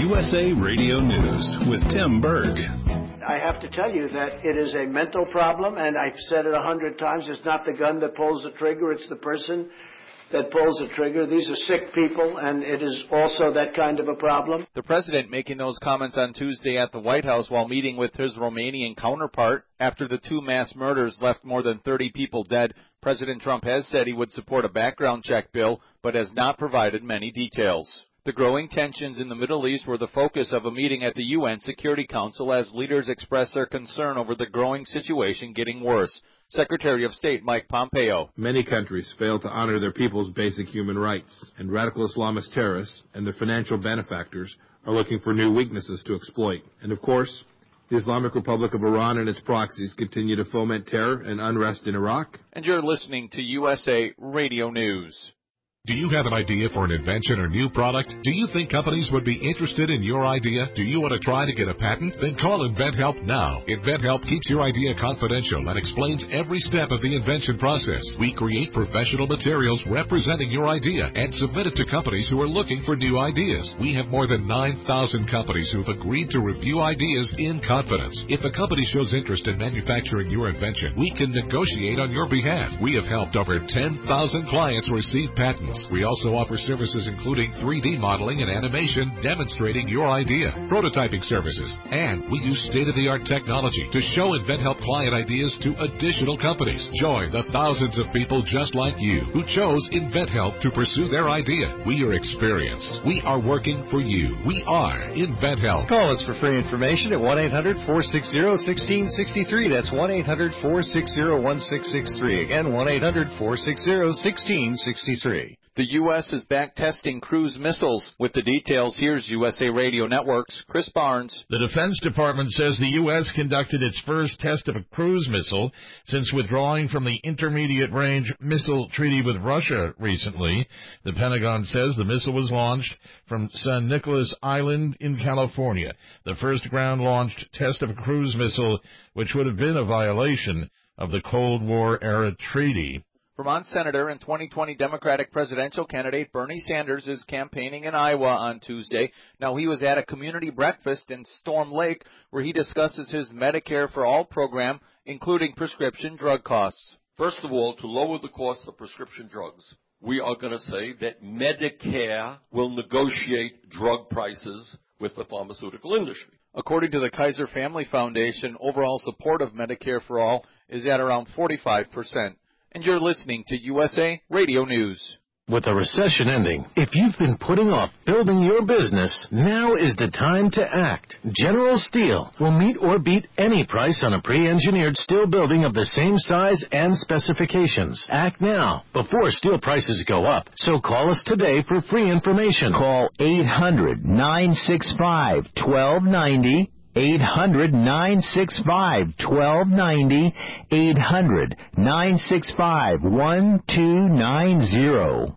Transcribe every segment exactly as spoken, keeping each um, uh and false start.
U S A Radio News with Tim Berg. I have to tell you that it is a mental problem, and I've said it a hundred times. It's not the gun that pulls the trigger, it's the person that pulls the trigger. These are sick people, and it is also that kind of a problem. The president making those comments on Tuesday at the White House while meeting with his Romanian counterpart after the two mass murders left more than thirty people dead. President Trump has said he would support a background check bill, but has not provided many details. The growing tensions in the Middle East were the focus of a meeting at the U N Security Council as leaders expressed their concern over the growing situation getting worse. Secretary of State Mike Pompeo. Many countries fail to honor their people's basic human rights, and radical Islamist terrorists and their financial benefactors are looking for new weaknesses to exploit. And of course, the Islamic Republic of Iran and its proxies continue to foment terror and unrest in Iraq. And you're listening to U S A Radio News. Do you have an idea for an invention or new product? Do you think companies would be interested in your idea? Do you want to try to get a patent? Then call InventHelp now. InventHelp keeps your idea confidential and explains every step of the invention process. We create professional materials representing your idea and submit it to companies who are looking for new ideas. We have more than nine thousand companies who have agreed to review ideas in confidence. If a company shows interest in manufacturing your invention, we can negotiate on your behalf. We have helped over ten thousand clients receive patents. We also offer services including three D modeling and animation demonstrating your idea, prototyping services, and we use state-of-the-art technology to show InventHelp client ideas to additional companies. Join the thousands of people just like you who chose InventHelp to pursue their idea. We are experienced. We are working for you. We are InventHelp. Call us for free information at one eight hundred four six zero one six six three. That's one eight hundred four six zero one six six three. Again, one eight hundred four six zero one six six three. The U S is back testing cruise missiles. With the details, here's U S A Radio Network's Chris Barnes. The Defense Department says the U S conducted its first test of a cruise missile since withdrawing from the Intermediate Range Missile Treaty with Russia recently. The Pentagon says the missile was launched from San Nicolas Island in California, the first ground-launched test of a cruise missile, which would have been a violation of the Cold War-era treaty. Vermont Senator and twenty twenty Democratic presidential candidate Bernie Sanders is campaigning in Iowa on Tuesday. Now, he was at a community breakfast in Storm Lake where he discusses his Medicare for All program, including prescription drug costs. First of all, to lower the cost of prescription drugs, we are going to say that Medicare will negotiate drug prices with the pharmaceutical industry. According to the Kaiser Family Foundation, overall support of Medicare for All is at around forty-five percent. And you're listening to U S A Radio News. With the recession ending, if you've been putting off building your business, now is the time to act. General Steel will meet or beat any price on a pre-engineered steel building of the same size and specifications. Act now, before steel prices go up. So call us today for free information. Call eight hundred nine six five one two nine zero. eight hundred nine six five one two nine zero. eight hundred nine six five one two nine zero.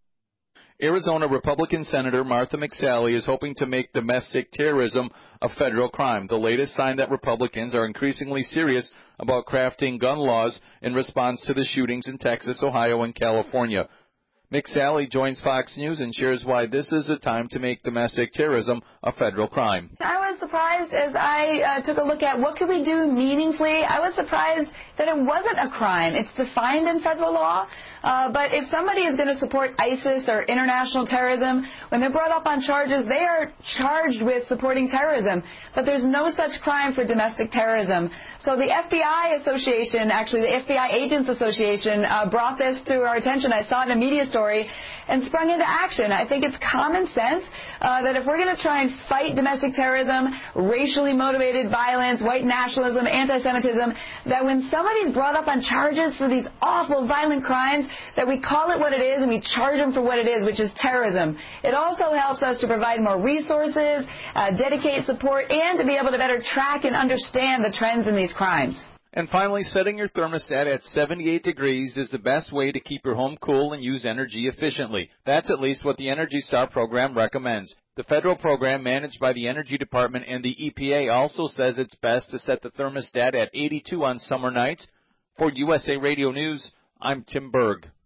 Arizona Republican Senator Martha McSally is hoping to make domestic terrorism a federal crime, the latest sign that Republicans are increasingly serious about crafting gun laws in response to the shootings in Texas, Ohio, and California. McSally joins Fox News and shares why this is a time to make domestic terrorism a federal crime. I was surprised as I uh, took a look at what could we do meaningfully. I was surprised that it wasn't a crime. It's defined in federal law. Uh, but if somebody is going to support ISIS or international terrorism, when they're brought up on charges, they are charged with supporting terrorism. But there's no such crime for domestic terrorism. So the F B I Association, actually the F B I Agents Association, uh, brought this to our attention. I saw it in a media story and sprung into action. I think it's common sense uh, that if we're going to try and fight domestic terrorism, racially motivated violence, white nationalism, anti-Semitism, that when somebody's brought up on charges for these awful violent crimes, that we call it what it is and we charge them for what it is, which is terrorism. It also helps us to provide more resources, uh, dedicate support, and to be able to better track and understand the trends in these crimes. And finally, setting your thermostat at seventy-eight degrees is the best way to keep your home cool and use energy efficiently. That's at least what the Energy Star program recommends. The federal program managed by the Energy Department and the E P A also says it's best to set the thermostat at eighty-two on summer nights. For U S A Radio News, I'm Tim Berg.